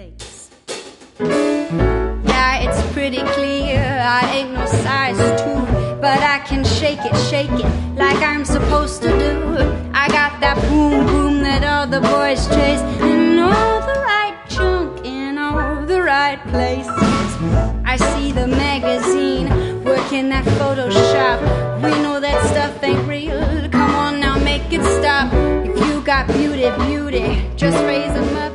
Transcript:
face. Yeah, it's pretty clear I ain't no size 2, but I can shake it like I'm supposed to do. I got that boom boom that all the boys chase, in all the right junk in all the right places. I see the magazine working that Photoshop. We know that stuff ain't real. Come on now, make it stop. If you got beauty, just raise them up.